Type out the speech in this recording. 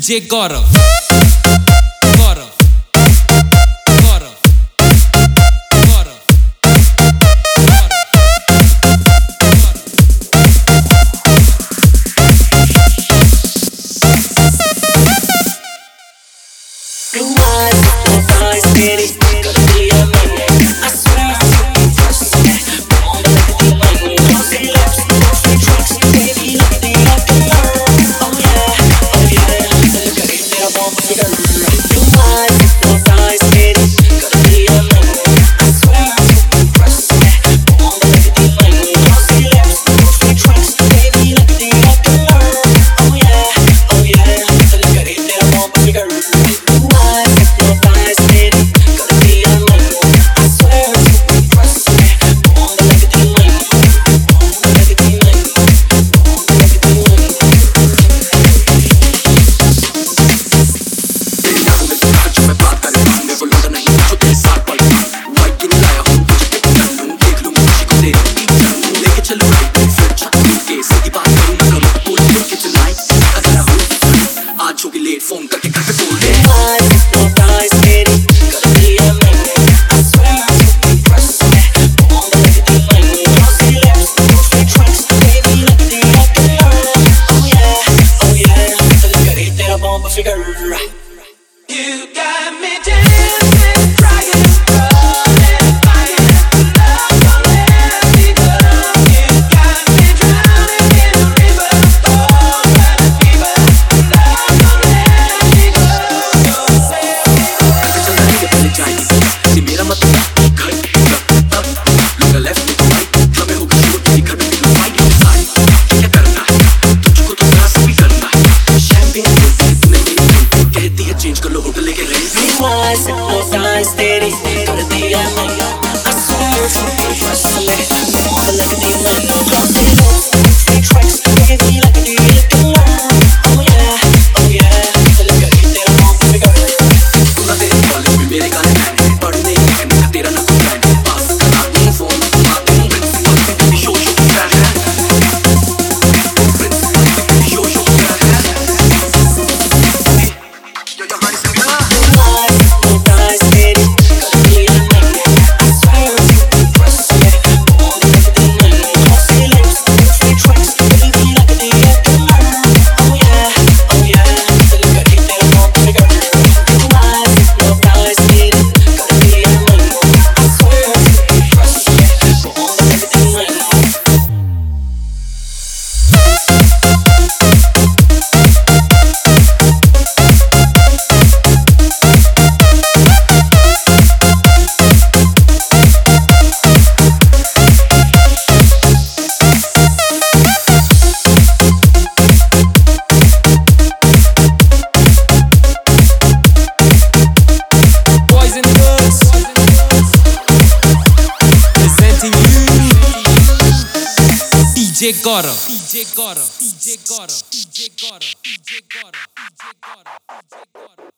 DJ Gaurav. Gaurav. Gaurav. Gaurav. Blue eyes, steady, gonna be a man. I swear I'm so trust me. Born to let the money, rosy lips, rosy tricks, baby, look at the afterlife. Oh yeah, look at it, they're born to figure. Blue eyes, steady, gonna be a man. I swear I'm so trust me. Born to let the money, rosy lips, rosy tricks, baby, look at the afterlife. Oh yeah, look at it, they're born to figure. Phone करके घर पे बोल दे You got me dancing, crying, rolling, fighting, love won't let me go. You got me drowning in a river, oh, but a fever, love won't let me go. कैसे चल रही है पहले जाएगी ये मेरा मतलब घर अब look to left look to right हमें होगा शुरू तेरी घर में भी फाइट सारी क्या करना है तुझको तो जरा सा भी करना है शैंपेन तूने मेरी कहती है चेंज कर लो होटल लेके रहे steady, gonna be a man. I swear if you trust me, born like a demon. Glossy lips, free tracks, baby like a demon. Oh yeah, look at it, they're born to figure. सुना तेरे college में मेरे गाने हैं, पढ़ने के मैं तेरा ना कुछ है, पास करा दूँ फोन, बातें हूँ प्रिंसिपल से तेरी शो क्या है? प्रिंसिपल से तेरी शो क्या है? यो यहाँ से मिला DJ Gaurav. DJ Gaurav. DJ Gaurav. DJ Gaurav. DJ Gaurav. DJ Gaurav. DJ Gaurav.